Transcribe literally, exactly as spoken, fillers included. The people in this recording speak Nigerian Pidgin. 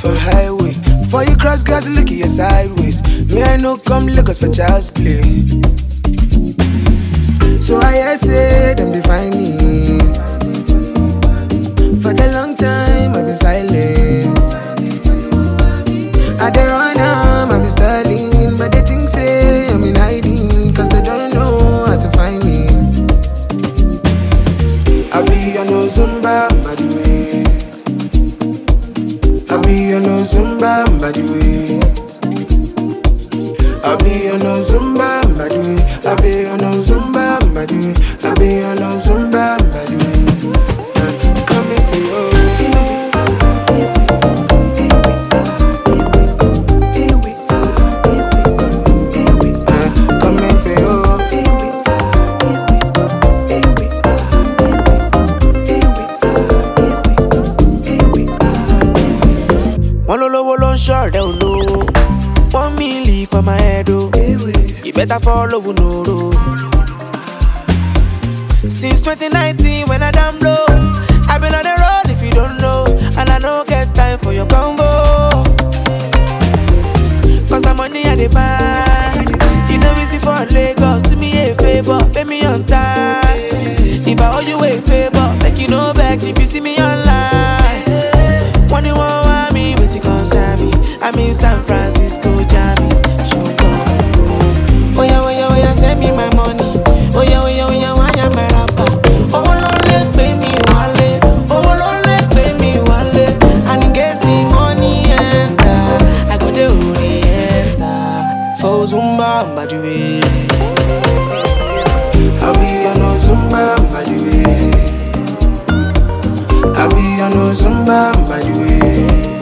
for highway. Before you cross, girls look at you sideways. Me I no come Lagos for child's play. So I hear say them define me. For the long time I've been silent. I dey run am, I've been stalling, but they think say I'm in hiding, cause they don't know how to find me. I be on no Zumba, by the way. I be on no Zumba, by the way. I be on no Zumba, by the way. I be on no Zumba, by the way. I be on no Zumba, by the way. Uh, coming to you. Uh, coming to you. One low, low, low, short, down low. One milli for my head, oh. You better follow, no road. Since twenty nineteen, when I damn low, I've been on the road if you don't know, and I don't get time for your convo. Cause the money I demand, you know easy for Lagos. Do me a favor, pay me on time. If I owe you a favor, make you no vex if you see me online. One you want want me, wait till concern me. I'm in San Francisco, Jammy. Show come and go. Oh yeah, oh yeah, oh yeah, send me my money. Oh yeah, oh yeah, oh yeah, why am I rapper? Oh no, let pay me wale. Oh no, let pay me wale. And in case the money enter, I go the orienta. For Zumba, by the way. I be on no Zumba, by the way. I be on no Zumba, by the way.